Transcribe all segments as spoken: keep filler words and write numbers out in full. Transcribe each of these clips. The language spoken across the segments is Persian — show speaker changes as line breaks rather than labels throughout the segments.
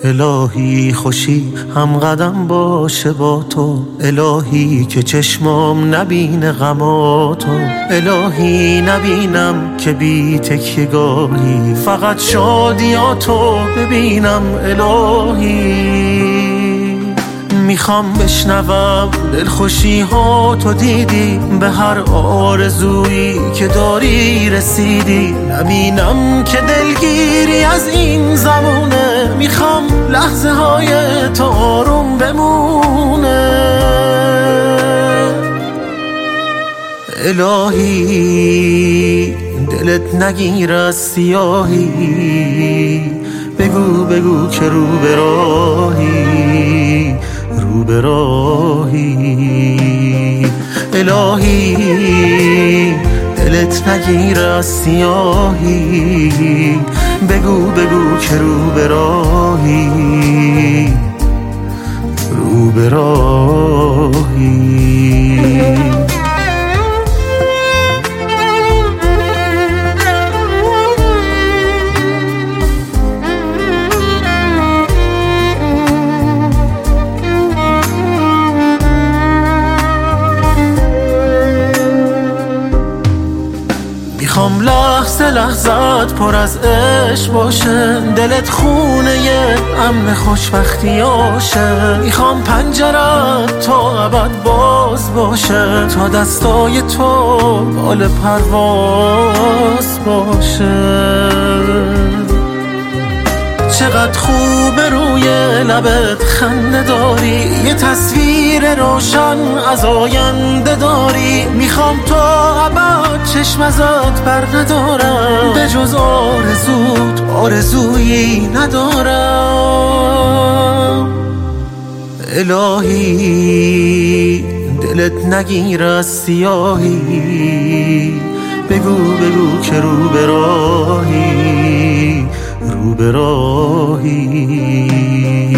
الهی خوشی هم قدم باشه با تو، الهی که چشمام نبینه غماتو، الهی نبینم که بی تکیه‌گاهی، فقط شادیاتو ببینم الهی. میخوام بشنوم دلخوشی ها تو دیدی، به هر آرزویی که داری رسیدی، نبینم که دلگیری از این زمونه، میخوام لحظه های تو آروم بمونه. الهی دلت نگیر از سیاهی، بگو بگو که رو به راهی، رو به راهی. الهی دلت نگیر از سیاهی، بگو بگو که رو به راهی، رو به راهی. میخوام لحظه لحظت پر از عشق باشه، دلت خونه یه امن خوشبختیاشه، میخوام پنجرت تا ابد باز باشه، تا دستای تو بال پرواز باشه. چقدر خوبه روی لبت خنده داری، یه تصویر روشن از آینده داری، میخوام تا ابد چشم ازت بر ندارم، به جز آرزوت آرزویی ندارم. الهی دلت نگیر از سیاهی، بگو بگو که رو به راهی، رو به راهی.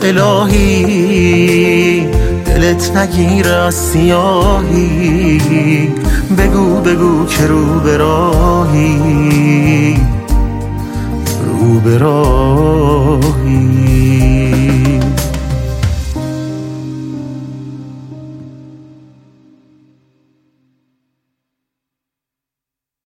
الهی دلت نگیر از سیاهی، بگو بگو که رو به راهی، رو به راهی.